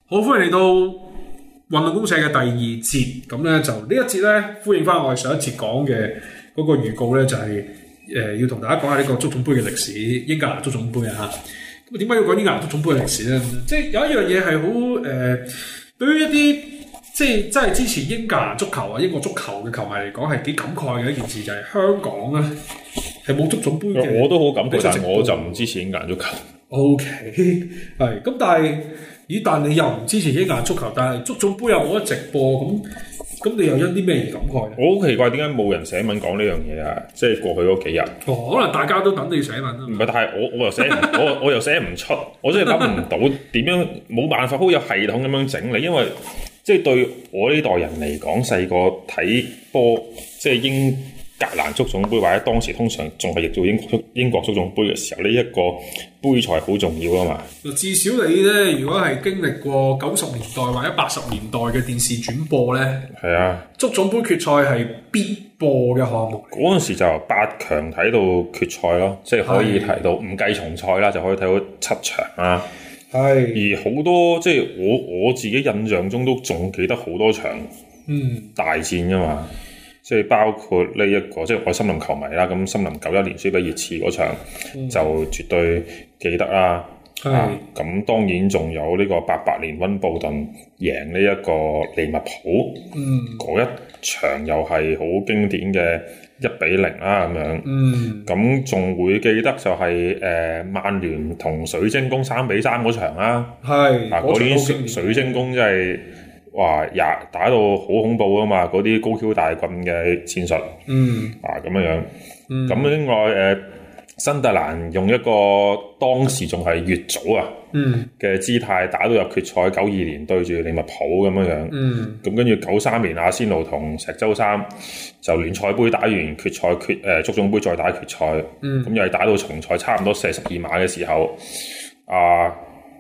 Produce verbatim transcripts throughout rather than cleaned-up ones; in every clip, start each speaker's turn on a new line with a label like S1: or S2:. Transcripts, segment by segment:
S1: 好，歡迎嚟到運動公社嘅第二節。咁咧就呢一節咧，呼應翻我哋上一節講嘅嗰個預告咧，就係、是、誒、呃、要同大家講下呢個足總杯嘅歷史，英格蘭足總杯啊嚇。咁點解要講英格蘭足總杯嘅歷史咧？即係有一樣嘢係好誒，對於一啲即係真係支持英格蘭足球啊、英國足球嘅球迷嚟講係幾感慨嘅一件事，就係、是、香港咧係冇足總杯嘅。
S2: 我都好感慨，但係我就唔支持英格蘭足球。
S1: O K， 係咁，但係咦？但你又唔支持英格蘭足球，但係足總杯又冇得直播，咁咁你又因啲咩而感慨？
S2: 我好奇怪點解冇人寫文講呢樣嘢啊！即係過去嗰幾日，
S1: 哦，可能大家都等你寫文啦。
S2: 唔係，但係我我又寫唔，我我又寫唔出，我真係諗唔到點樣，冇辦法好有系統咁樣整理，因為即係對我呢代人嚟講，細個睇波，即係英格蘭足總杯或者當時通常仲係譯做英國英國足總杯嘅時候，呢、這、一個杯賽好重要啊嘛。
S1: 至少你咧，如果係經歷過九十年代或者八十年代嘅電視轉播咧，係啊，足總杯決賽係必播嘅項目。
S2: 嗰陣時就由八強睇到決賽咯，即係可以睇到唔計重賽啦，就可以睇到七場啦。係，而好多即係我我自己印象中都仲記得好多場嗯大戰㗎嘛。即係包括呢、這、一個，即係我森林球迷啦。咁森林九一年輸俾熱刺嗰場、嗯、就絕對記得啦。係咁、啊，當然仲有呢個八八年溫布頓贏呢一個利物浦，嗯，嗰一場又係好經典嘅一比零啦咁樣。嗯，咁仲會記得就係誒曼聯同水晶宮三比三嗰場啦。係啊，嗰啲水晶宮真係。哇！呀，打到好恐怖啊嘛！嗰啲高蹺大棍嘅戰術，嗯，啊咁樣樣，咁、嗯、另外誒、呃，新特蘭用一個當時仲係越早啊，嗯嘅姿態打到入決賽，九二年對住利物浦咁樣樣，嗯，咁跟住九三年阿仙奴同石洲三就聯賽杯打完決賽決誒足總杯再打決賽，嗯，咁又係打到重賽差唔多四十二碼嘅時候，啊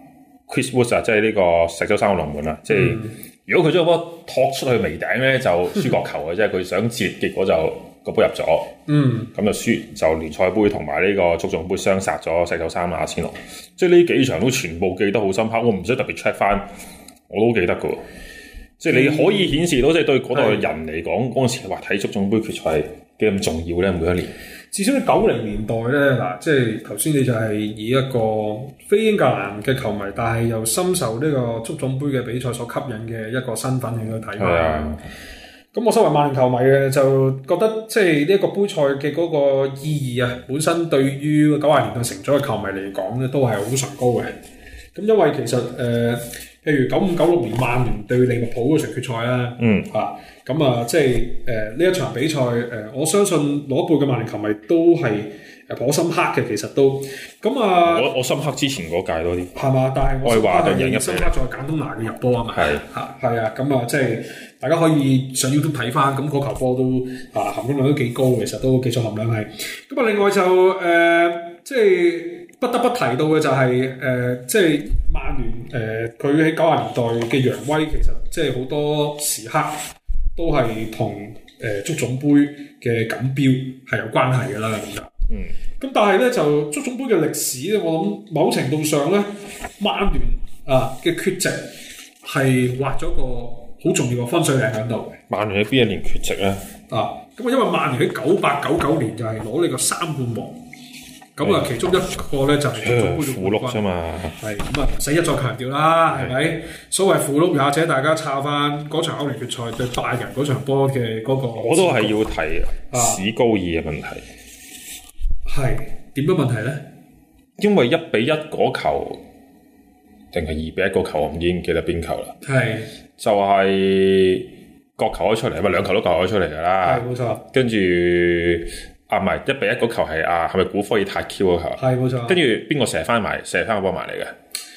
S2: Chris Wood 啊，即係呢個石洲三嘅龍門啊，即係。嗯如果佢將個波托出去微頂咧，就輸角球嘅啫。佢想截，結果就個波入咗。嗯，咁就輸，就聯賽杯同埋呢個足總杯雙殺咗石頭三阿仙奴。即係呢幾場都全部記得好深刻，我唔使特別 check 翻，我都記得㗎。即係你可以顯示到，即係對嗰代人嚟講，嗰陣時話睇足總杯決賽幾咁重要咧，每一年。
S1: 至少喺九零年代咧，嗱，即係頭先你就係以一個非英格蘭嘅球迷，但係又深受呢個足總杯嘅比賽所吸引嘅一個身份去睇法。咁我身為曼聯球迷嘅，就覺得即係呢一個杯賽嘅嗰個意義啊，本身對於九十年代成長嘅球迷嚟講咧，都係好崇高嘅。咁因為其實誒、呃，譬如九五九六年曼聯對利物浦嗰場決賽啦，嗯啊。咁啊，即係誒呢一場比賽誒、呃，我相信攞杯嘅曼聯球迷都係誒頗深刻嘅，其實都咁啊。
S2: 我我深刻之前嗰屆多啲，
S1: 係嘛？但係我深刻係深刻在簡東拿嘅入波啊嘛。係嚇係啊，咁啊，即係大家可以上 YouTube 睇翻，咁嗰球波都啊含金量都幾高，其實都技術含量係。咁啊，另外就誒、呃，即係不得不提到嘅就係、是、誒、呃，即係曼聯誒，佢喺九十年代嘅揚威，其實即係好多時刻。都係同誒足總杯嘅錦標係有關係㗎啦，咁就嗯，咁但係咧就足總杯嘅歷史咧，我諗某程度上咧，曼聯啊嘅缺席係畫咗個好重要嘅分水嶺喺度嘅。
S2: 曼聯喺邊一年缺席咧？
S1: 啊，咁啊，因為曼聯喺九八九九年就係攞呢個三冠王。咁啊，其中一個咧就係足總杯嘅
S2: 附錄啫嘛，係咁啊，唔使一再強調啦，係咪？所謂附錄也者，大家抄翻嗰場歐聯決賽對拜仁嗰場波嘅嗰個， 我都係要提史高爾嘅問題。
S1: 係點樣問題咧？
S2: 因為一比一嗰球定係二比一嗰球，我唔已經記得邊球啦。係就係角球開出嚟，咪兩球都球開出嚟㗎啦。係冇錯。跟住。啊，唔係一比一嗰球係啊，係咪古科爾泰 Q 嗰球？係冇錯。跟住邊個射翻埋，射翻個波埋嚟嘅？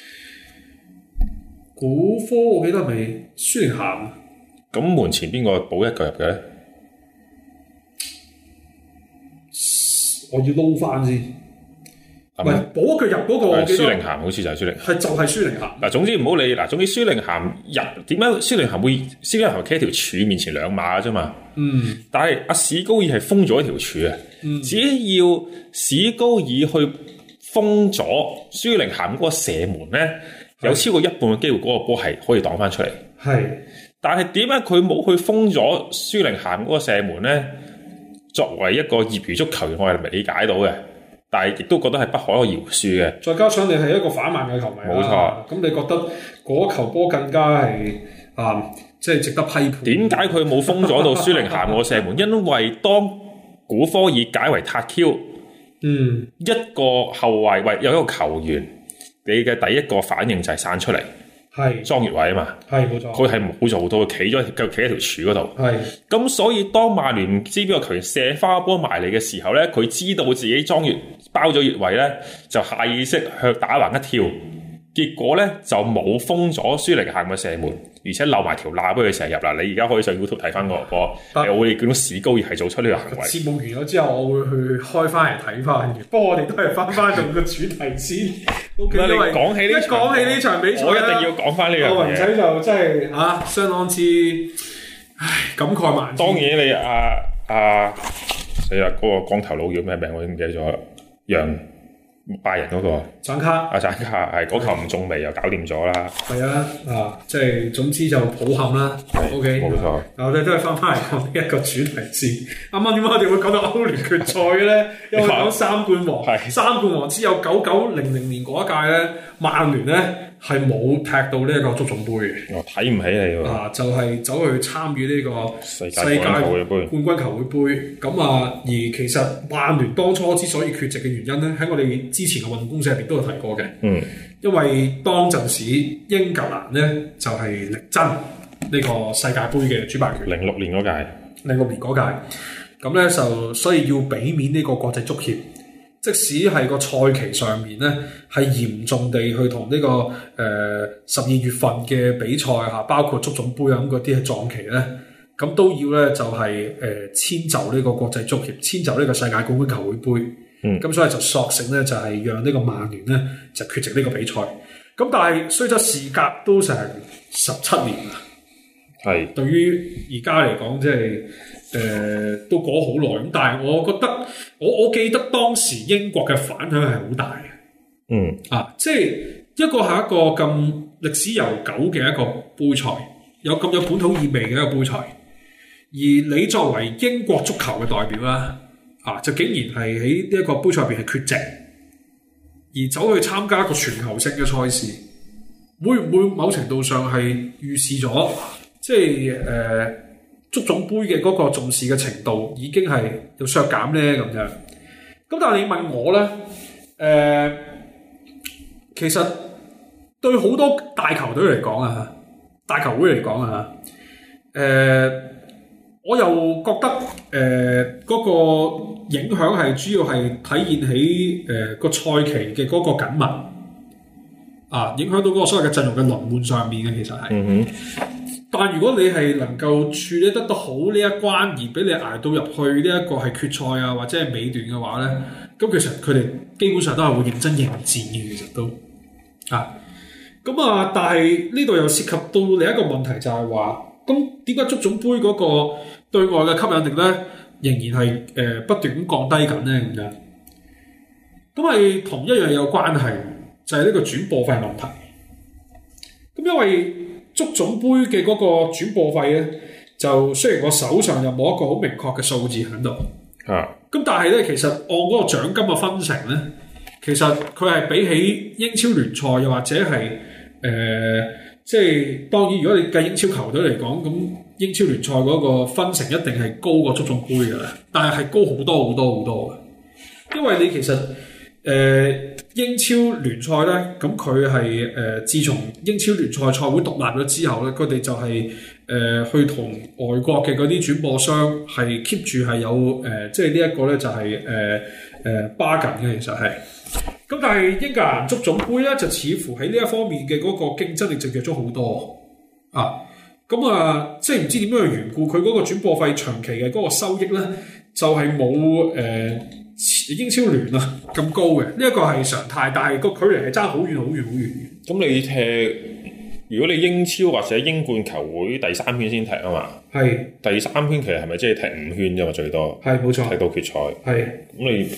S1: 古科我記得係咪舒寧咸？
S2: 咁門前邊個補一腳入嘅咧？
S1: 我要撈翻先。唔係補一腳入嗰個，我記得。舒寧咸
S2: 好似就係舒寧咸。
S1: 係就係舒寧咸。
S2: 嗱，總之唔好理嗱，總之舒寧咸入點解舒寧咸會舒寧咸企喺條柱面前兩碼啫嘛？嗯，但係阿史高爾係封咗一條柱啊！嗯、只要史高爾去封咗舒寧咸嗰個射門咧， 有超過一半嘅機會嗰個波係可以擋翻出嚟。
S1: 係，
S2: 但係點解佢冇去封咗舒寧咸嗰個射門咧？作為一個業餘足球員，我係理解到嘅，但係亦都覺得係不可饒恕嘅。
S1: 再加上你係一個反慢嘅球迷，
S2: 冇錯。
S1: 咁你覺得嗰球波更加係啊，即係值得批判。
S2: 點解佢冇封咗到舒寧咸個射門？因為當古科爾解為塔 Q， 嗯，一個後衞喂有一個球員，你嘅第一個反應就係散出嚟。係莊越偉啊嘛，係冇錯，佢係冇做到，企咗佢企喺條柱嗰度。係咁，所以當曼聯唔知邊個球員射花波埋嚟嘅時候咧，佢知道自己莊越包咗越位咧，就下意識向打橫一跳，結果咧就冇封咗舒寧咸嘅射門，而且漏埋條罅俾佢射入啦。你而家可以上 YouTube 睇翻嗰個波，我哋見到史高爾係做出呢個行為。
S1: 節目完咗之後，我會去開翻嚟睇翻嘅。不過我哋都係翻翻到個主題先。
S2: Okay, 因為講起呢場，
S1: 講起呢場比賽，
S2: 我一定要講翻呢樣嘢。
S1: 個雲仔就真係嚇、啊，相當之唉感慨萬千。
S2: 當然你阿阿死啦，嗰、那個光頭佬叫咩名？我已經唔記得咗。楊拜仁嗰、那個
S1: 贊卡，
S2: 阿贊卡係嗰球唔中楣又搞掂咗啦。
S1: 係啊，啊即係總之就抱憾啦。O K，冇錯。我哋都係翻翻嚟講呢一個主題先。啱啱點解我哋會講到歐聯決賽嘅咧？因為講三冠王，三冠王之後九九零零年嗰一屆咧，曼聯咧係冇踢到呢一個足總杯嘅。
S2: 我睇唔起你喎。
S1: 啊，就係、是、走去參與呢個世界冠軍球會杯。咁啊，而其實曼聯當初之所以缺席嘅原因咧，喺我哋之前嘅運動公社入邊都有提過嘅。嗯，因為當陣時英格蘭咧就係、是、力爭呢個世界盃嘅主辦權。
S2: 零六年嗰屆，
S1: 零六年嗰屆，咁咧就所以要俾面呢個國際足協，即使係個賽期上面咧係嚴重地去同呢、這個誒十二月份嘅比賽嚇，包括足總杯啊咁嗰啲係撞期咧，咁都要咧就係、是、誒、呃、遷就呢個國際足協，遷就呢個世界冠軍球會杯。嗯，咁所以就索性咧就係、是、讓呢個曼聯咧就缺席呢個比賽。咁但係雖則事隔都成十七年啦。係，對於而家嚟講，即係誒都過好耐咁，但係我覺得，我我記得當時英國嘅反響係好大嘅。嗯，啊，即係一個係一個咁歷史悠久嘅一個杯賽，有咁有本土意味嘅一個杯賽，而你作為英國足球嘅代表啦，啊，就竟然係喺呢一個杯賽入邊係缺席，而走去參加一個全球性嘅賽事，會唔會某程度上係預示咗？即係誒、呃、足總杯嘅嗰個重視嘅程度已經係有削減咧咁樣。咁但係你問我咧，誒、呃、其實對好多大球隊嚟講啊，大球會嚟講啊，誒、呃、我又覺得誒嗰、呃那個影響係主要係體現喺誒個賽期嘅嗰個緊密啊，影響到嗰個所謂嘅陣容嘅輪換上面嘅，其實係。嗯哼。但如果你係能夠處理得到好呢一關，而俾你捱到入去呢一個係決賽啊，或者係尾段嘅話咧，咁其實佢哋基本上都係會認真應戰嘅，其實都啊。咁啊，但係呢度又涉及到另一個問題，就係話，咁點解足總杯嗰個對外嘅吸引力咧，仍然係誒、呃、不斷咁降低緊咧咁樣？咁係同一樣有關係，就係、是、呢個轉播費問題。咁因為足總杯嘅嗰個轉播費咧，就雖然我手上又冇一個好明確嘅數字喺度，啊，咁但係咧，其實按嗰個獎金嘅分成咧，其實佢係比起英超聯賽又或者係誒、呃，即係當然，如果你計英超球隊嚟講，咁英超聯賽嗰個分成一定係高過足總杯㗎啦，但係係高好多好多好多嘅，因為你其實誒。呃英超聯賽咧，咁佢係誒，自從英超聯賽賽會獨立咗之後咧，佢哋就係、是、誒、呃、去同外國嘅嗰啲轉播商係 keep 住係有誒、呃，即係呢一個咧就係誒誒 bargain 嘅，其實係。咁但係英格蘭足總杯咧，就似乎喺呢一方面嘅嗰個競爭力就弱咗好多啊。咁啊，即係唔知點樣嘅緣故，佢嗰個轉播費長期嘅嗰個收益咧，就係冇誒。英超聯啊咁高嘅，呢、這、一個係常態，但係個距離係爭好遠好遠好遠嘅。
S2: 咁你踢，如果你英超或者英冠球會第三圈先踢啊嘛，係第三圈其實係咪即係踢五圈啫嘛？最多係冇錯，踢到決賽係。咁你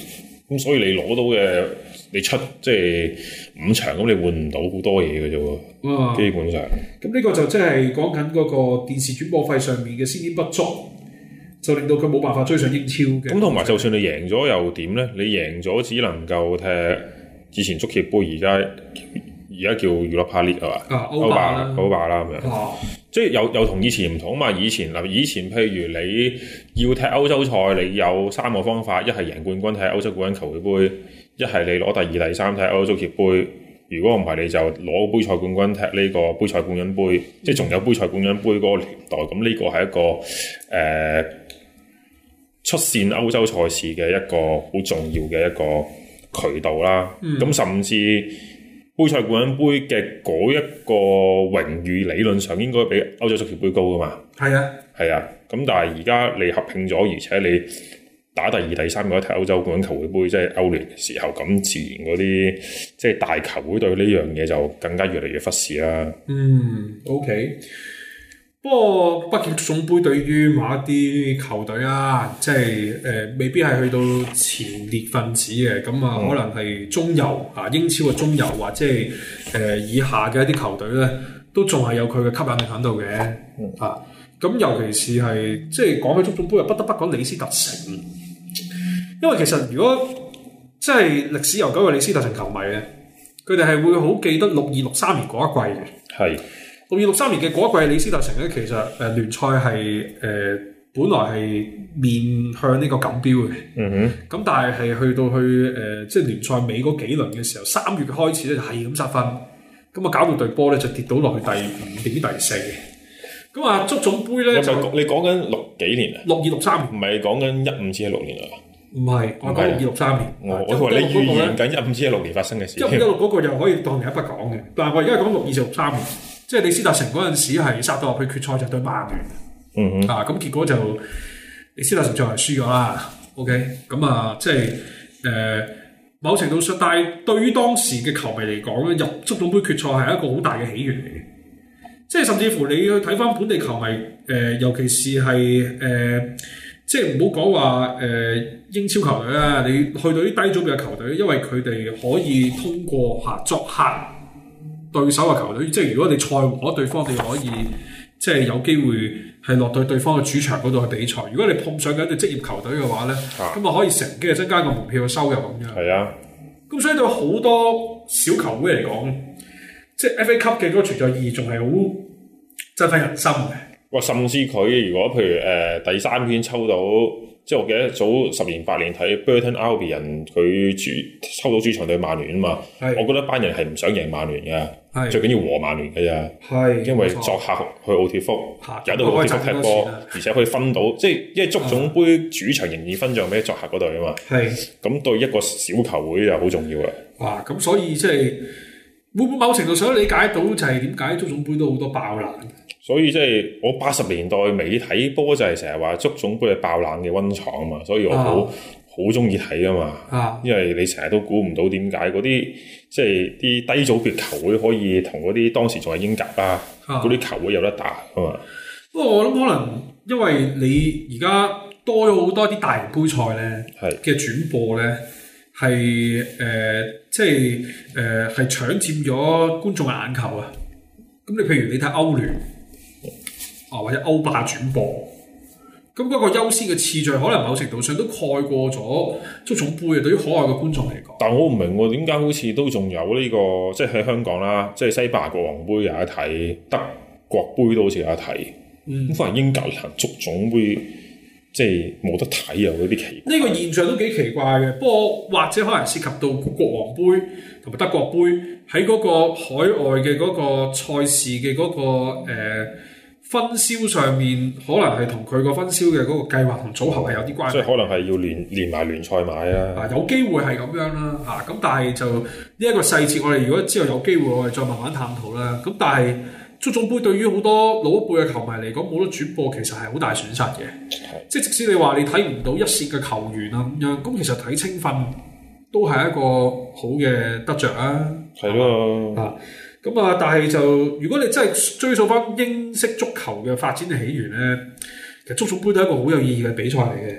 S2: 咁所以你攞到嘅你出即係五場，咁你換唔到好多嘢嘅啫喎，基本上。
S1: 咁呢個就即係講緊嗰個電視轉播費上面嘅先天不足，就令到佢冇辦法追上英超嘅。
S2: 咁同埋就算你贏咗又點咧？你贏咗只能夠踢以前足協杯，而家而家叫 Europa League 係嘛？
S1: 啊，歐霸啦，
S2: 歐霸啦咁樣。
S1: 啊，
S2: 即係又又同以前唔同啊嘛！以前嗱，以前譬如你要踢歐洲賽，你有三個方法：一係贏冠軍踢歐洲冠軍球會杯，一係你攞第二、第三踢歐洲足協杯。如果唔係，你就攞杯賽冠軍踢呢個杯賽冠軍杯，即係仲有杯賽冠軍杯嗰個年代。咁呢個係一個誒、呃、出線歐洲賽事嘅一個好重要嘅一個渠道啦。咁、嗯、甚至杯賽冠軍杯嘅嗰一個榮譽理論上應該比歐洲足協杯高噶嘛？
S1: 係啊，
S2: 係啊。咁但係而家你合併咗，而且你打第二、第三嗰一踢歐洲冠軍球會杯，即係歐聯嘅時候，咁自然嗰啲即係大球會對呢樣嘢就更加越嚟越忽視啦。
S1: 嗯 ，OK。不過北極足總杯對於某一啲球隊啦，即係誒、呃、未必係去到前列分子嘅，咁啊、嗯、可能係中游啊，英超嘅中游或者係誒、呃、以下嘅一啲球隊咧，都仲係有佢嘅吸引力喺度嘅。嗯、啊，咁尤其是係即係講起足總杯，又不得不講李斯特城，因為其實如果即係歷史悠久嘅李斯特城球迷咧，佢哋係會好記得六二六三年嗰一季嘅。係。六二六三年嘅嗰一季，李斯特城咧，其實誒、呃、聯賽係誒本來係面向呢個錦標嘅。嗯哼。咁但係係去到去誒、呃、即係聯賽尾嗰幾輪嘅時候，三月開始咧就係咁失分，咁啊搞到隊波咧就跌到落去第五定第四。咁啊足總杯咧就
S2: 你講緊六幾年啊？
S1: 六二六三年，
S2: 唔係講緊一五至一六年啊？
S1: 唔係，我講六二六三年。
S2: 我我話你預言緊一五至一六年發生嘅事。
S1: 一五一六嗰個又可以當另一筆講嘅，但係我而家講六二至六三年。即係李斯特城嗰陣時係殺到入去決賽就對曼聯，嗯哼啊咁結果就李斯特城最後係輸咗啦。OK，咁啊即係誒、呃、某程度上，但係對於當時嘅球迷嚟講咧，入足總杯決賽係一個好大嘅喜悅嚟嘅。即係甚至乎你去睇翻本地球迷誒、呃，尤其是係誒、呃，即係唔好講話誒英超球隊啦，你去到啲低組別嘅球隊，因為佢哋可以通過嚇、啊、作客對手嘅球隊，即係如果你賽和對方，你可以即係有機會係落到對方嘅主場嗰度去比賽。如果你碰上緊一隊職業球隊嘅話咧，咁啊可以乘機增加個門票嘅收入咁樣。係啊，咁所以對好多小球會嚟講，即係 F A Cup 嘅嗰個存在意義仲係好振奮人心嘅。
S2: 哇！甚至佢如果譬如誒、呃、第三圈抽到。即係我記得早十年八年睇 Burton Albion 佢主抽到主場對曼聯啊嘛，我覺得班人係唔想贏曼聯嘅，最緊要和曼聯嘅咋，因為作客去奧鐵福，有得奧鐵福踢波，而且可以分到，即係因為足總杯主場仍然分讓俾作客嗰隊啊嘛，咁對一個小球會就好重要啦。
S1: 哇！咁所以即係會唔會某程度上理解到就係點解足總杯都好多爆冷？
S2: 所以即係我八十年代尾睇波就係成日話足總杯係爆冷嘅溫床啊嘛，所以我好好中意睇啊嘛，啊因為你成日都估唔到點解嗰啲即係啲低組別球會可以同嗰啲當時仲係英甲啊嗰啲球會有得打啊嘛。
S1: 不過我諗可能因為你而家多咗好多啲大型杯賽咧嘅轉播咧係誒即係誒係搶佔咗觀眾嘅眼球啊。咁你譬如你睇歐聯。啊，或者歐霸轉播，咁嗰個優先嘅次序，可能某程度上都蓋過咗足總杯啊！對於海外嘅觀眾嚟講，
S2: 但我唔明喎，點解好似都仲有呢個，即係喺香港啦，即係西班牙國王杯有得睇，德國杯都好似有得睇，咁反而英格蘭足總杯即係冇得睇啊！嗰啲奇怪，
S1: 呢個現象都幾奇怪嘅。不過或者可能涉及到國王杯同埋德國杯喺嗰個海外嘅嗰個賽事嘅嗰、嗰個、呃分銷上面可能係同佢個分銷嘅嗰個計劃同組合係有啲關係，
S2: 即係可能係要連連埋聯賽買啊！
S1: 啊，有機會係咁樣啦，啊咁，但係就呢一個細節，我哋如果之後有機會，我哋再慢慢探討啦。咁但係足總杯對於好多老一輩嘅球迷嚟講，冇得轉播，其實係好大損失嘅。的即係即使你話你睇唔到一線嘅球員啊咁樣，咁其實睇青訓都係一個好嘅得着啊！
S2: 係咯
S1: 啊。咁啊！但係就如果你真係追溯翻英式足球嘅發展嘅起源咧，其實足總杯都係一個好有意義嘅比賽嚟嘅。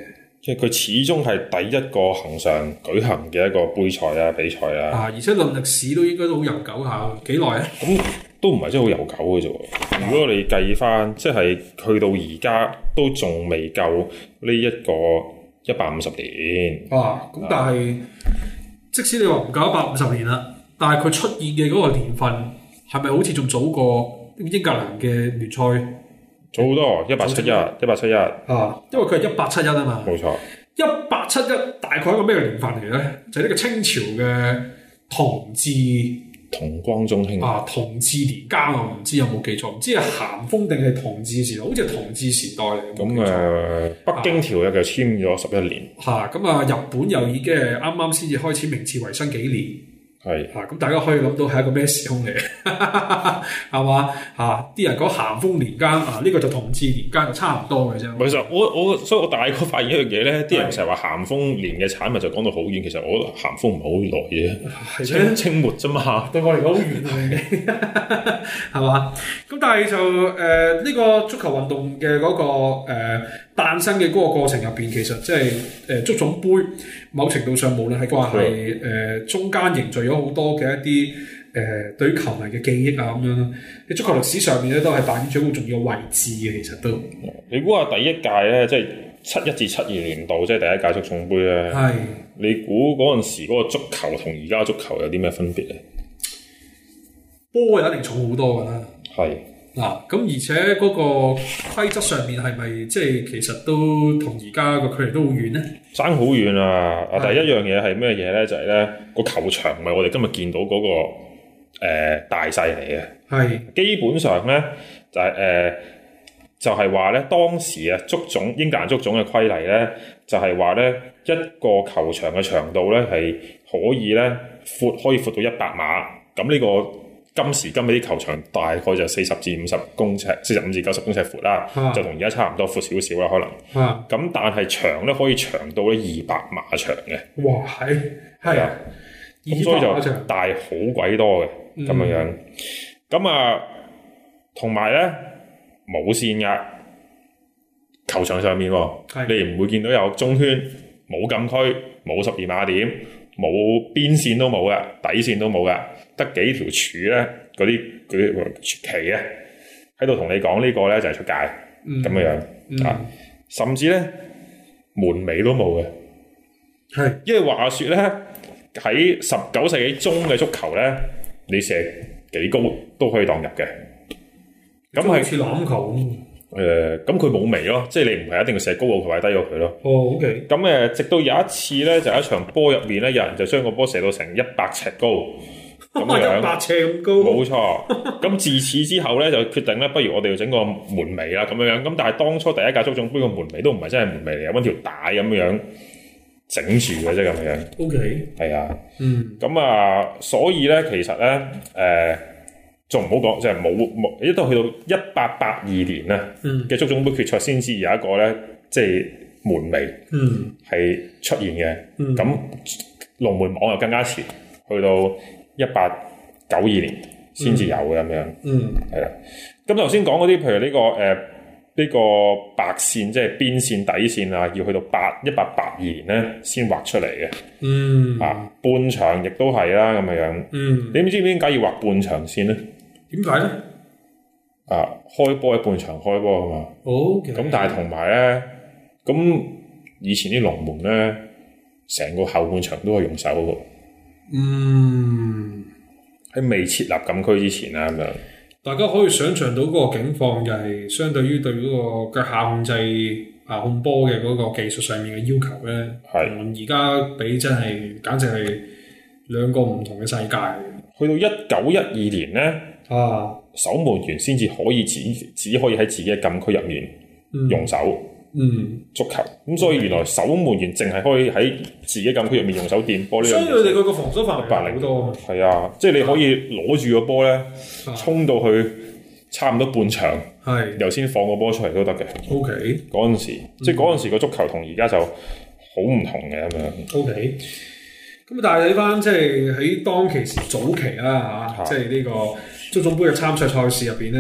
S2: 即係佢始終係第一個恆常舉行嘅一個杯賽啊比賽啊。
S1: 啊，而且論歷史都應該都好悠久下，幾耐啊？
S2: 咁都唔係真係好悠久嘅啫喎。如果你計翻，即係去到而家都仲未夠呢一個一百五十年。
S1: 啊，咁但係、啊、即使你話唔夠一百五十年啦，但係佢出現嘅嗰個年份係咪好似仲早過英格蘭嘅聯賽？
S2: 早好多，一八七一，一八七一
S1: 啊，因為佢係一八七一啊嘛。
S2: 冇錯，
S1: 一八七一大概一個咩年份嚟咧？就係、是、呢個清朝嘅同治
S2: 同光中興
S1: 啊，同治年間我唔知有冇記錯，唔知係咸豐定係同治時代，好似係同治時代嚟。
S2: 咁誒、呃，北京條約就簽咗十一年。
S1: 嚇，咁啊，日本又已經係啱啱先至開始明治維新幾年。
S2: 係
S1: 嚇，咁、啊、大家可以諗到係一個咩時空嚟，係嘛？嚇、啊，啲人講咸豐年間啊，呢、這個就同治年間就差唔多嘅啫。
S2: 其實我我所以我大概發現一樣嘢咧，啲人成日話咸豐年嘅產物就講到好遠，其實我覺得咸豐唔係好耐嘅，清清末啫嘛，
S1: 對我嚟講好遠啊，係嘛？咁但係就誒呢、呃這個足球運動嘅嗰、那個誒誕、呃、生嘅嗰個過程入邊，其實即係誒足總杯某程度上，無論係話係誒中間凝聚咗好多嘅一啲誒、呃、對於球迷嘅記憶啊咁樣咯。喺足球歷史上面咧，都係扮演咗好重要嘅位置嘅。其實都
S2: 你估下第一屆咧，即係七一至七二年度，即係第一屆足總杯咧。係你估嗰陣時嗰個足球同而家足球有啲咩分別咧？波又一定重好多㗎啦。係。
S1: 嗱，咁、啊、而且嗰個規則上面係咪即係其實都同而家個距離都好遠咧？爭好
S2: 遠啊！啊，第一樣嘢係咩嘢咧？就係咧個球場唔係我哋今日見到嗰、那個、呃、大細嚟嘅。係基本上咧就係、是、誒、呃、就係話咧當時啊足總英格蘭足總嘅規例咧就係話咧一個球場嘅長度咧係可以咧闊可以闊到一百碼。咁呢、這個今時今日啲球場大概就四十至五十公尺，四十五至九十公尺闊啦，啊、就同而家差唔多，闊少少啦可能。啊，咁但係長咧可以長到咧二百碼長嘅。哇，係係啊，咁所以就大好鬼多嘅咁樣樣。咁、嗯、啊，同埋咧冇線㗎，球場上面你唔會見到有中圈、冇禁區、冇十二碼點、冇邊線都冇嘅，底線都冇嘅。得幾條柱咧，嗰啲嗰啲旗咧，喺度同你講呢個咧就係出界咁、嗯、樣樣、嗯、啊，甚至咧門楣都冇嘅，係因為話說咧喺十九世紀中嘅足球咧，你射幾高都可以當入嘅，咁係似欖球誒，咁佢冇楣咯，即係你唔係一定要射高過佢或者低過佢咯。哦 ，OK。咁誒，直到有一次咧，就喺一場波入面咧，有人就將個波射到成一百尺高。咁樣一百尺咁高，冇錯。咁自此之後咧，就決定咧，不如我哋要整個門楣啦，咁樣樣。咁但係當初第一屆足總杯個門楣都唔係真係門楣嚟，揾條帶咁樣樣整住嘅啫，咁樣。O K。係啊。嗯。咁啊，所以咧，其實咧，誒、呃，仲唔好講，即係冇冇，一到去到一八八二年咧嘅足總杯決賽先至有一個咧，即係門楣，嗯，係出現嘅。嗯。咁龍門網又更加遲，去到一八九二年先至有嘅咁樣，嗯，係啦。咁頭先講嗰啲，譬如呢、這個誒呢、呃這個白線，即係邊線底線啊，要去到八一八八二年咧先畫出嚟嘅，嗯，啊半場亦都係啦咁樣，嗯，你唔知點解要畫半場線咧？點解咧？啊，開波喺半場開波啊嘛，好、okay。咁但係同埋咧，咁以前啲龍門咧，成個後半場都係用手嘅。嗯，喺未設立禁區之前啊，咁樣大家可以想象到嗰個境況，就係相對於對嗰個腳下控制啊控波嘅嗰個技術上面嘅要求咧，係而家比真係簡直係兩個唔同嘅世界。去到一九一二年咧，啊，守門員先至可以只只可以喺自己嘅禁區入面用手。嗯嗯，足球咁，所以原來守門員淨係可以喺自己禁區入面用手掂波呢樣嘢。所以佢哋佢個防守範圍大好多。係啊，即係你可以攞住個波咧，衝到去差唔多半場，係又先放個波出嚟都得嘅。O K，嗰陣時，即係嗰陣時個足球同而家就好唔同嘅咁樣。O K，咁但係睇翻即係喺當其時早期啦嚇，即係呢個足總杯嘅參賽賽事入邊咧，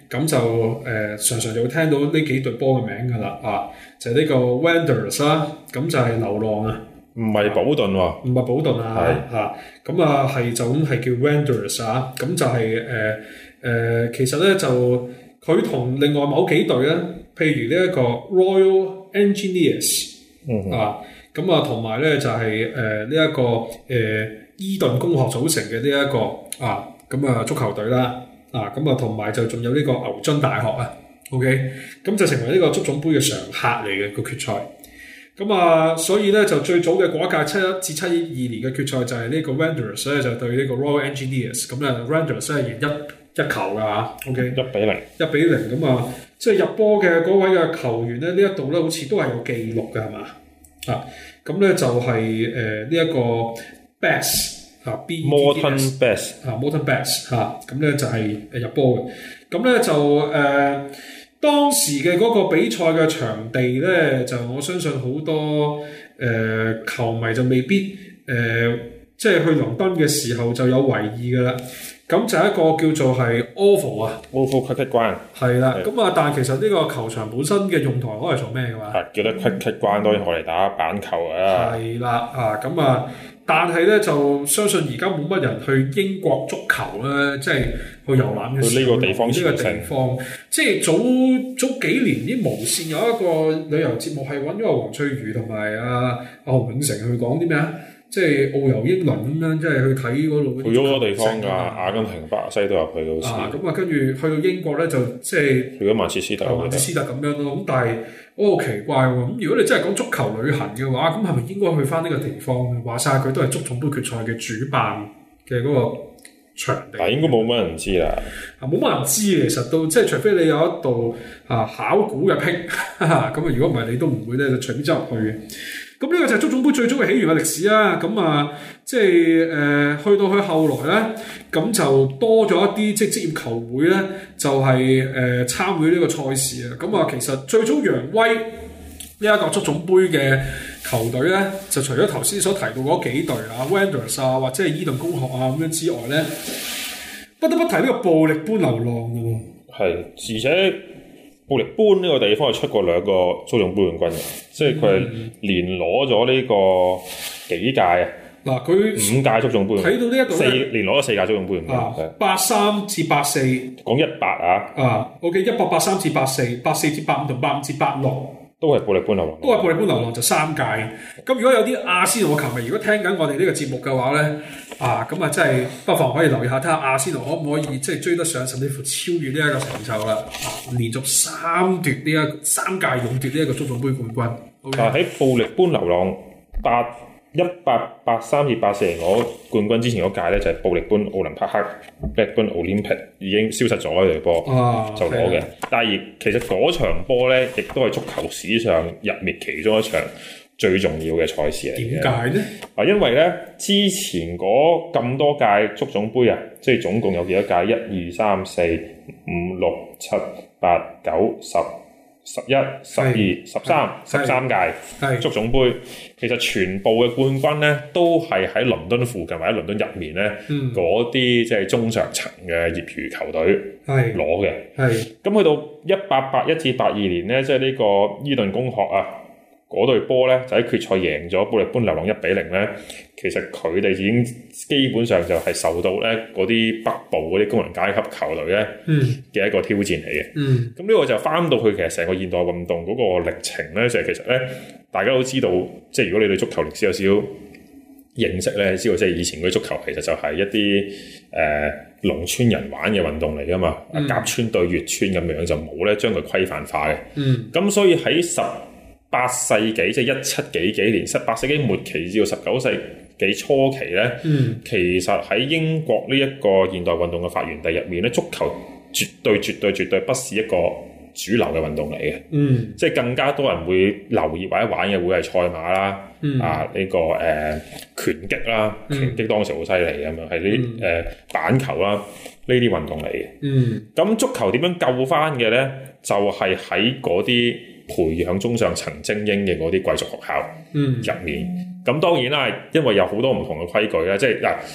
S1: 咁就誒、呃、常常就會聽到呢幾隊波嘅名㗎啦，啊，就係、是、呢個 Wanderers 啦，咁就係流浪啊，
S2: 唔係保頓喎，
S1: 唔係保頓啊，嚇，咁啊係就咁係叫 Wanderers 啊，咁就係誒誒，其實咧就佢同另外某幾隊咧，譬如呢一個 Royal Engineers、嗯、啊，咁啊同埋咧就係誒呢一個誒、呃、伊頓公學組成嘅呢一個啊，咁啊足球隊啦。啊，咁啊，同埋就仲有呢個牛津大學啊 ，OK， 咁就成為呢個足總杯嘅常客嚟嘅個決賽。咁啊，所以咧就最早嘅嗰一屆七一至七二年嘅決賽就係呢個 Wanderers 咧就對呢個 Royal Engineers，咁啊 Wanderers 咧贏一一球㗎嚇 ，OK， 一比零，一比零咁啊，即係入波嘅嗰位嘅球員咧呢一度咧好似都係有記錄㗎係嘛？啊，咁咧就係誒呢一個 Bass。啊
S2: Morton Bass
S1: 啊 Morton Bass 嚇，咁咧就係誒入波嘅，咁咧就誒、呃、當時嘅嗰個比賽嘅場地咧，就我相信好多誒、呃、球迷就未必誒即係去倫敦嘅時候就有為意㗎啦。咁就係一個叫做係 Oval 啊
S2: ，Oval Cricket Ground
S1: 係啦。咁啊，但係其實呢個球場本身嘅用途可以做咩嘅嘛？
S2: 係叫得 Cricket Ground，當然我嚟打板球啊。係
S1: 啦，啊咁啊。但係咧，就相信而家冇乜人去英國足球咧，即係去遊覽嘅時候，
S2: 呢個地方，
S1: 呢個地方，即係早早幾年啲無線有一個旅遊節目係揾咗阿黃翠如同埋阿阿洪永城去講啲咩啊？即係澳遊英倫咁樣，即係去睇嗰度。
S2: 去咗好多地方㗎，阿根廷、巴西都有去到。
S1: 啊，咁啊，跟住去到英國咧，就即係
S2: 去咗曼徹斯特。
S1: 曼徹斯特咁樣咯。咁但係我好奇怪喎。咁如果你真係講足球旅行嘅話，咁係咪應該去翻呢個地方？話晒佢都係足總杯決賽嘅主辦嘅嗰個場地。
S2: 但係應該冇乜人知啦。
S1: 啊，冇乜人知其實都即係除非你有一道啊考古嘅癖，咁啊如果唔係你都唔會咧就隨便走入去嘅。咁呢個就係足總杯最早嘅起源嘅歷史啦。咁啊，即係誒、呃、去到佢後來咧，咁就多咗一啲即係職業球會咧，就係、是、誒、呃、參與呢個賽事啊。咁啊，其實最早揚威呢一個足總杯嘅球隊咧，就除咗頭先所提到嗰幾隊啊 Wanderers 啊，或者係伊頓公學啊咁樣之外咧，不得不提呢個暴力般流浪嘅喎。
S2: 係，而且暴力般呢個地方係出過兩個足總杯冠軍嘅，即係佢係連攞咗呢個幾屆啊！
S1: 嗱，佢
S2: 五屆足總杯，
S1: 睇到呢一度
S2: 四連攞咗四屆足總杯冠軍，
S1: 八三至八四，
S2: 講一八啊！
S1: 啊 ，OK， 一八八三至八四，八四至八五同八五至八六。
S2: 都係暴力般流浪，
S1: 都係暴力般流浪就三屆。咁如果有啲阿仙奴嘅球迷，如果聽緊我哋呢個節目嘅話咧，啊咁啊真係不妨可以留意下，睇下阿仙奴可唔可以即係追得上，甚至乎超越呢一個成就啦、啊。連續三奪呢、這、一個三屆勇奪呢一個足總杯冠軍。
S2: Okay? 但喺暴力般流浪八一八八三至八四年攞冠軍之前嗰屆咧，就係暴力般奧林匹克 （Blackburn Olympic） 已經消失咗呢隊波，啊、就攞嘅。但係其實嗰場波咧，亦都係足球史上入面其中一場最重要嘅賽事嚟嘅。
S1: 點解咧？啊，
S2: 因為咧之前嗰咁多屆足總杯啊，即係總共有幾多屆？一二三四五六七八九十。十一、十二、十三、十三屆足總杯，其實全部嘅冠軍咧都係喺倫敦附近或者倫敦入面咧嗰啲即係中上層嘅業餘球隊攞嘅。咁去到一八八一至八二年咧，即係呢個伊頓公學啊嗰隊波咧就喺決賽贏咗暴力般流浪一比零咧。其實佢哋已經基本上就係受到咧嗰啲北部嗰啲工人階級球隊咧嘅一個挑戰嚟嘅。咁呢、嗯、個就翻到去其實成個現代運動嗰個歷程咧，就係其實咧大家都知道，即係如果你對足球歷史有少少認識咧，知道即係以前嗰啲足球其實就係一啲誒農村人玩嘅運動嚟噶嘛，嗯、甲村對乙村咁樣就冇咧將佢規範化嘅。咁、嗯、所以喺十八世紀即係一七幾幾年，十八世紀末期至到十九世紀初期咧，嗯、其實喺英國呢一個現代運動嘅發源地入面咧，足球絕對絕對絕對不是一個主流嘅運動嚟嘅。嗯，即係更加多人會留意或者玩嘅會係賽馬啦，嗯、啊呢、這個誒、呃、拳擊啦，嗯、拳擊當時好犀利咁樣，係呢誒板球啦呢啲運動嚟嘅。嗯，咁足球點樣救翻嘅咧？就係喺嗰啲培養中上層精英嘅嗰啲貴族學校入面，咁、嗯、當然啦，因為有好多唔同嘅規矩啦，即係嗱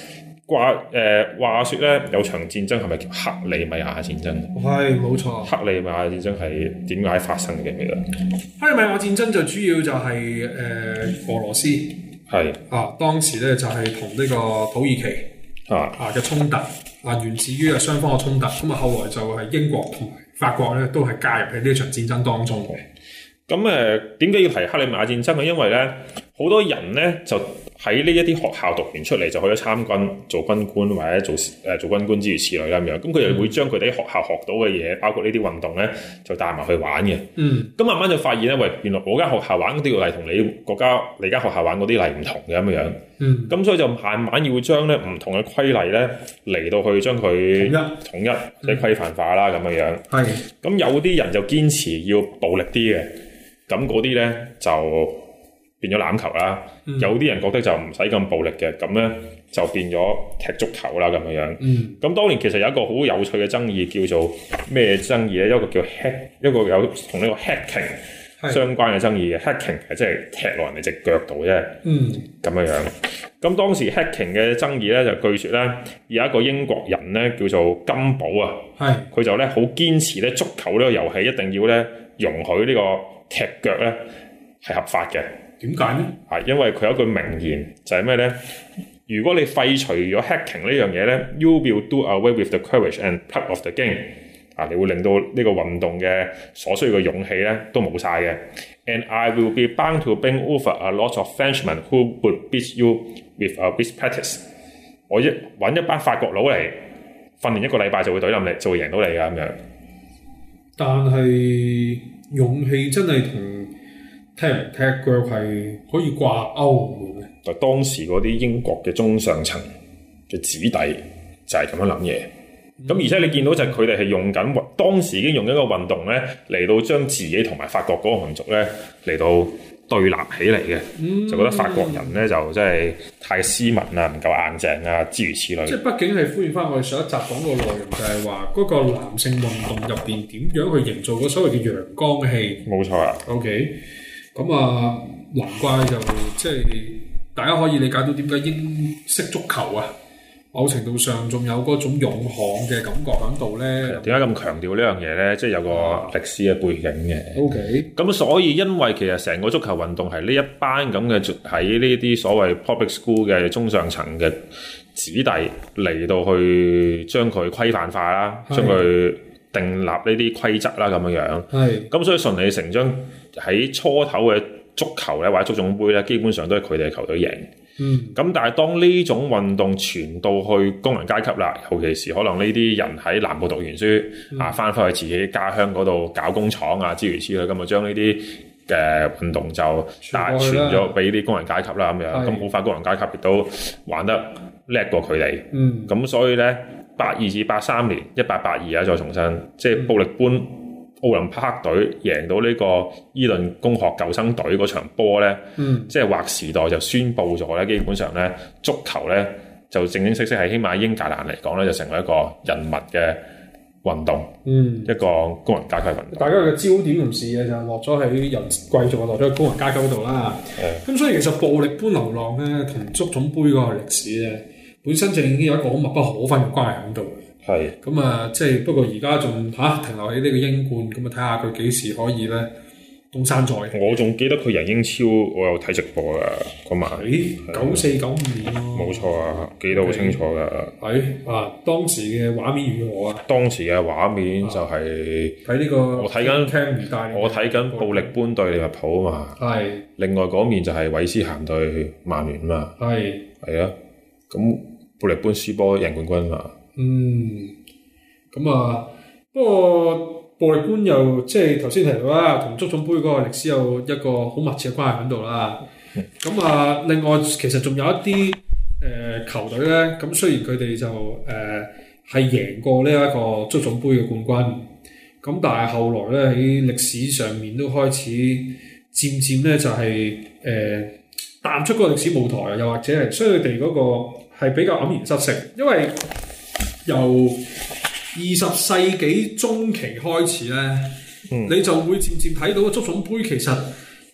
S2: 話誒、呃、話説咧，有場戰爭係咪叫克里米亞戰爭？
S1: 係冇錯。
S2: 克里米亞戰爭係點解發生嘅？其實
S1: 克里米亞戰爭就主要就係、是、誒、呃、俄羅斯係啊，當時咧就係同呢個土耳其啊啊嘅衝突啊，源自於啊雙方嘅衝突。咁啊，後來就係英國同埋法國咧都係加入喺呢場戰爭當中嘅。
S2: 咁誒點解要提克里米亞戰爭咧？因為咧好多人咧就喺呢一啲學校讀完出嚟就去咗參軍做軍官或者做誒、呃、做軍官之如此類啦咁樣。咁佢哋會將佢哋喺學校學到嘅嘢，包括呢啲運動咧，就帶埋去玩嘅。嗯。咁慢慢就發現咧，喂，原來我間學校玩嗰啲例同你國家你間學校玩嗰啲例唔同嘅咁樣。嗯。咁所以就慢慢要將咧唔同嘅規例咧嚟到去將佢統一統一即係規範化啦咁樣樣。係。咁有啲人就堅持要暴力啲嘅。咁嗰啲咧就變咗欖球啦，嗯、有啲人覺得就唔使咁暴力嘅，咁咧就變咗踢足球啦咁樣樣。咁、嗯、當年其實有一個好有趣嘅爭議，叫做咩爭議咧？一個叫 hack， 一個有同呢個 hacking 相關嘅爭議嘅 hacking 係即係踢落人哋隻腳度啫。嗯，咁樣樣。咁當時 hacking 嘅爭議咧，就據說咧有一個英國人咧叫做金寶啊，係佢就咧好堅持咧足球呢個遊戲一定要咧容許呢、呢個踢腳咧係合法嘅，點解咧？係因為佢有一句名言就係咩咧？如果你廢除咗 hacking 呢樣嘢咧 ，you will do away with the courage and part of the game。啊，你會令到呢個運動嘅所需要嘅勇氣咧都冇晒嘅。And I will be bound to bring over a lot of Frenchmen who would beat you with a best practice。我一揾一班法國佬嚟訓練一個禮拜就會懟冧你，就會贏到你㗎咁樣。
S1: 但係勇氣真係同踢唔踢腳係可以掛鈎嘅。
S2: 就當時嗰啲英國嘅中上層嘅子弟就係咁樣諗嘢。咁、嗯、而且你見到就係佢哋係用緊當時已經用緊一個運動咧嚟到將自己同埋法國嗰個民族咧嚟到對立起嚟嘅，嗯、就覺得法國人咧就真係太斯文啊，唔夠硬淨啊，諸如此類。
S1: 即係畢竟係呼應翻我哋上一集講個內容，就係話嗰個男性運動入邊點樣去營造嗰所謂嘅陽剛氣。冇錯啊。OK， 咁啊，難怪就即係大家可以理解到點解英式足球啊，某程度上仲有嗰種勇悍嘅感覺喺度咧。
S2: 點解咁強調呢樣嘢咧？即係有個歷史嘅背景嘅。
S1: OK， 咁
S2: 所以因為其實成個足球運動係呢一班咁嘅喺呢啲所謂 public school 嘅中上層嘅子弟嚟到去將佢規範化啦，將佢訂立呢啲規則啦咁樣樣。係。咁所以順理成章喺初頭嘅足球咧或者足總杯咧，基本上都係佢哋嘅球隊贏。嗯，咁但係當呢種運動傳到去工人階級啦，尤其是可能呢啲人喺南部讀完書、嗯、啊，翻返去自己家鄉嗰度搞工廠啊，諸如此類，咁就將呢啲嘅運動就但係傳咗俾啲工人階級啦，咁樣，咁好快工人階級亦都玩得叻過佢哋。嗯，咁所以咧，八二至八三年，一八八二啊，再重申，即係暴力般。奧林匹克隊贏到呢個伊頓公學舊生隊嗰場波咧，嗯、即係劃時代就宣佈咗咧，基本上咧足球咧就正正式式係起碼英格蘭嚟講咧就成為一個人民嘅運動，嗯、一個工人階級運動。大家嘅
S1: 焦點同視野就落咗喺人貴族啊，落咗喺工人階級嗰度啦。咁、嗯、所以其實暴力般流浪咧同足總杯嗰個歷史咧，本身就已經有一個好密不可分嘅關係喺度。係咁啊，即係不過而家仲嚇停留喺呢個英冠，咁啊睇下佢幾時可以咧東山再起。我仲記得佢贏英超，我有睇直播噶嗰晚。誒，九四九五年咯。冇錯啊，記得好清楚噶。係啊，當時嘅畫面如何啊？當時嘅畫面就係睇呢個，我睇緊，我睇緊布力般對利物浦啊嘛。係。另外嗰面就係韋斯咸對曼聯啊嘛。係。係啊，咁布力般輸波贏冠軍啊嘛。嗯，咁啊，不過暴力般又即係頭先提到啦，同足總杯嗰個歷史有一個好密切嘅關係喺度啦。咁、嗯、啊，另外其實仲有一啲誒、呃、球隊咧，咁雖然佢哋就誒係贏過呢一個足總杯嘅冠軍，咁但係後來咧喺歷史上面都開始漸漸咧就係誒淡出嗰個歷史舞台，又或者係所以佢哋嗰個係比較黯然失色，因為由二十世紀中期開始咧，嗯、你就會漸漸睇到足總杯其實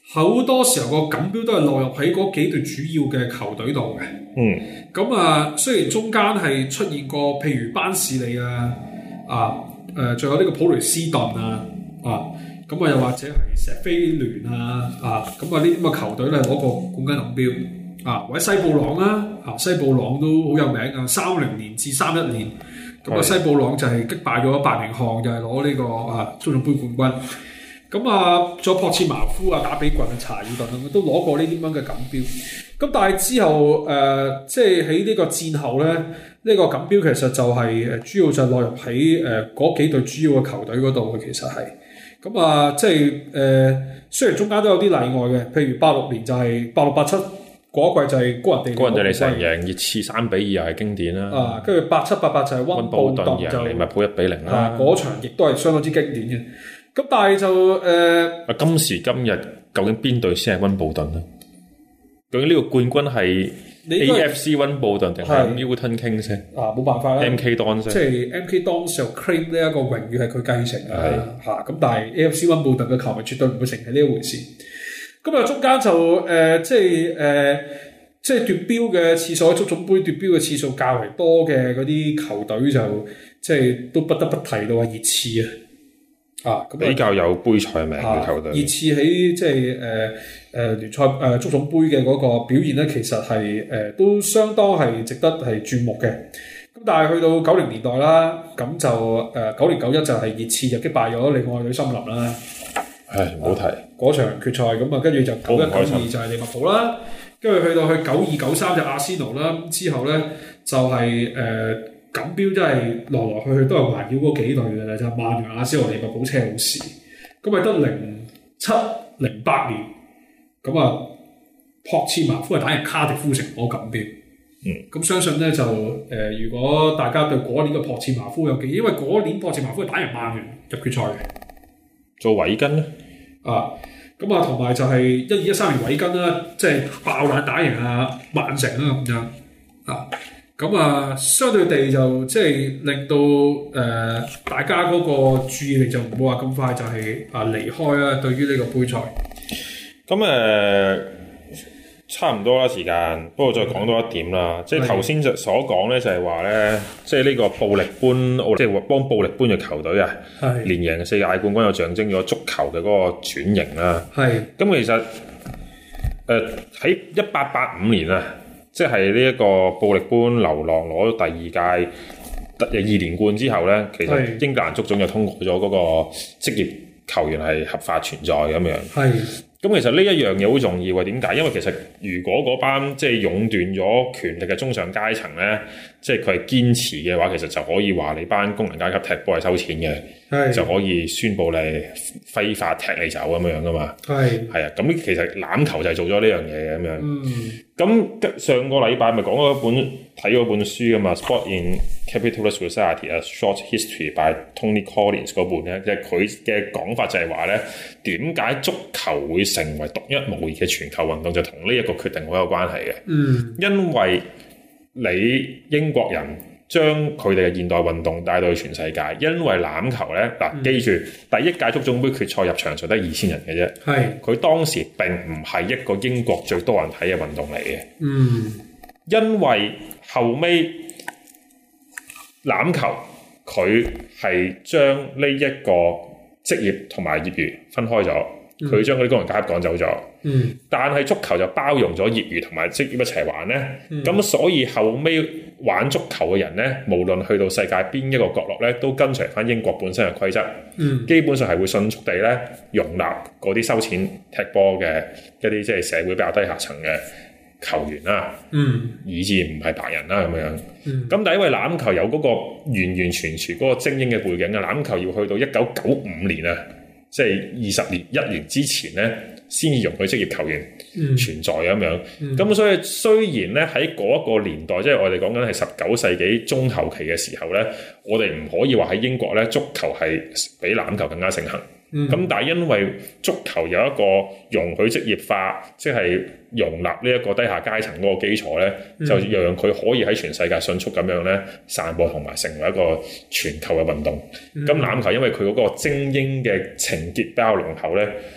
S1: 好多時候個錦標都係落入喺嗰幾隊主要嘅球隊度嘅。
S2: 嗯。
S1: 咁啊，雖然中間係出現過，譬如班士利啊，啊，誒、呃，仲有呢個普雷斯頓啊，啊，咁啊，又或者係石飛聯啊，啊，咁啊，呢啲咁嘅球隊咧攞過冠軍錦標啊，或者西布朗啊，啊，西布朗都好有名啊，三零年至三一年，咁啊，西布朗就係擊敗咗伯明翰，就係攞呢個啊足總杯冠軍。咁啊，仲有珀切茅夫啊、打比郡啊、查爾頓啊，都攞過呢啲咁嘅錦標。咁但係之後誒、呃，即係喺呢個戰後咧，呢、這個錦標其實就係、是、誒主要就係落入喺誒嗰幾隊主要嘅球隊嗰度嘅，其實係。咁啊，即係誒、呃，雖然中間都有啲例外嘅，譬如八六年就係八六八七嗰一季就係高人地利，
S2: 高人地利成贏熱刺三比二又係經典啦。
S1: 啊，跟住八七八八就係溫布頓就
S2: 利物浦一比零啦。
S1: 嗰場亦都係相當之經典嘅。咁但係就誒，
S2: 呃、今時今日究竟邊隊先係溫布頓咧？究竟呢個冠軍係 A F C 溫布頓定係 Milton Keynes 先？啊，
S1: 冇辦法啦
S2: ，M K Dons
S1: 即係 M K Dons 就 claim 呢一個榮譽係佢繼承啦嚇。咁但係 A F C 溫布頓嘅球迷絕對唔會承認呢一回事。咁啊，中間就誒、呃，即係誒、呃，即係奪標嘅次數，足總杯奪標嘅次數較為多嘅嗰啲球隊就即係都不得不提到啊熱刺啊。啊，
S2: 比較有杯賽名嘅球隊。熱
S1: 刺喺即係誒誒聯賽誒足總杯嘅嗰個表現咧，其實係誒、呃、都相當係值得係注目嘅。咁但係去到九零年代啦，咁就誒九年九一就係熱刺就擊敗咗另外隊森林啦。
S2: 唉，唔好提
S1: 嗰場決賽，咁啊跟住就九一九二就係利物浦啦，跟住去到去九二九三就阿仙奴啦，之後咧就係、是、誒。呃錦標真係來來去去都係環繞嗰幾隊嘅啦，就係曼聯、阿仙奴、利物浦、車路士。咁咪得零七、零八年，咁啊，珀切茅夫係打贏卡迪夫城攞錦標。嗯，咁相信咧就誒、呃，如果大家對嗰年嘅珀切茅夫有記憶，因為嗰年珀切茅夫係打贏曼聯入決賽嘅。
S2: 做韋根咧？啊，
S1: 咁啊，同埋就係一二一三年韋根啦，即係爆冷打贏啊曼城啦咁樣啊。咁啊，相對地就即係令到誒、呃、大家嗰個注意力就唔會話咁快就係啊離開啦。對於呢個杯賽，
S2: 咁誒、呃、差唔多啦時間，不過再講多一點啦。即係頭先就所講咧，就係話咧，即係呢個暴力般，即係幫暴力般嘅球隊啊，連贏世界冠軍，又象徵咗足球嘅嗰個轉型啦。係咁，其實誒喺一八八五年啊。即係呢一個暴力般流浪攞咗第二屆二連冠之後咧，其實英格蘭足總就通過咗嗰個職業球員係合法存在咁樣。係咁，其實呢一樣嘢好重要嘅。點解？因為其實如果嗰班即係壟斷咗權力嘅中上階層咧，即係佢係堅持嘅話，其實就可以話你班工人階級踢波係收錢嘅，就可以宣佈你非法踢你走咁樣噶嘛。係係啊，咁其實欖球就係做咗呢樣嘢嘅咁樣。嗯。咁上個禮拜咪講咗一本睇咗本書噶嘛 ，Sport in Capitalist Society: A Short History by Tony Collins 嗰本咧，即係佢嘅講法就係話咧，點解足球會成為獨一無二嘅全球運動，就同呢一個決定好有關係嘅。嗯，因為你英國人將佢哋嘅現代運動帶到去全世界，因為欖球咧嗱，嗯、記住第一屆足總杯決賽入場就得二千人嘅啫。係，佢當時並唔係一個英國最多人睇嘅運動嚟嘅。嗯，因為後尾欖球佢係將呢一個職業同埋業餘分開咗，佢將嗰啲工人階級趕走咗。嗯，但係足球就包容咗業餘同埋職業一齊玩咧。咁、嗯、所以後尾玩足球嘅人咧，無論去到世界邊一個角落咧，都跟隨翻英國本身嘅規則。嗯，基本上係會迅速地咧容納嗰啲收錢踢波嘅一啲即係社會比較低下層嘅球員啦。嗯，以至唔係白人啦咁樣。嗯，咁但係因為欖球有嗰個完完全全嗰個精英嘅背景啊，欖球要去到一九九五年啊，即係二十年一年之前咧，先至容許職業球員存在咁樣，咁、嗯嗯、所以雖然咧喺嗰一個年代，即係我哋講緊係十九世紀中後期嘅時候咧，我哋唔可以話喺英國咧足球係比欖球更加盛行。咁、嗯、但係因為足球有一個容許職業化，即係容納呢一個低下階層嗰個基礎咧，嗯、就讓佢可以喺全世界迅速咁樣咧散播同埋成為一個全球嘅運動。咁欖、嗯、球因為佢嗰個精英嘅情結比較濃厚咧。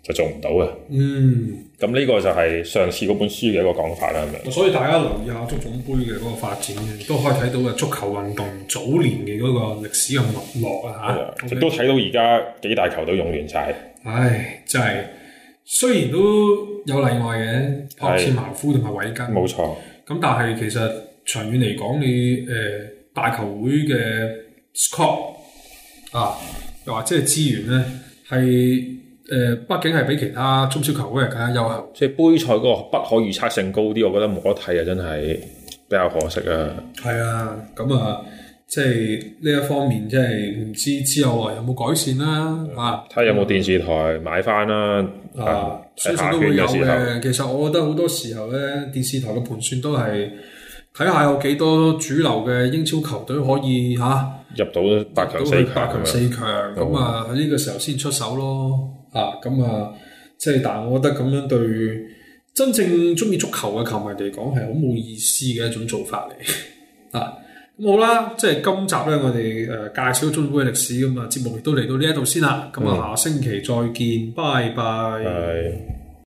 S2: 就做唔到嘅。
S1: 嗯，
S2: 咁呢個就係上次嗰本書嘅一個講法啦，係咪？
S1: 所以大家留意下足總杯嘅嗰個發展嘅，都可以睇到嘅足球運動早年嘅嗰個歷史嘅脈絡啊嚇。
S2: 亦都睇到而家幾大球隊用完晒。
S1: 唉，真係雖然都有例外嘅，博茨茅夫同埋韋根。冇錯。咁但係其實長遠嚟講，你誒、呃、大球會嘅 scope 啊，又或者係資源咧，係誒畢竟係比其他中小球會係更加優厚。
S2: 即係杯賽嗰個不可預測性高啲，我覺得冇得睇啊！真係比較可惜啊。係啊，咁啊，即係呢一方面，即係唔知之後有冇改善啦啊！睇下有冇電視台買翻啦啊！
S1: 相信都會有嘅。其實我覺得好多時候咧，電視台嘅盤算都係睇下有幾多主流嘅英超球隊可以嚇、啊、
S2: 入到八強四強，
S1: 八強四強咁啊，喺呢個時候先出手咯啊！咁啊，即係但係我覺得咁樣對真正中意足球嘅球迷嚟講係好冇意思嘅一種做法嚟啊！咁好啦，即係今集咧，我哋誒、呃、介紹足總杯嘅歷史咁啊，節目亦都嚟到呢一度先啦。咁啊，下星期再見，拜拜。
S2: 拜。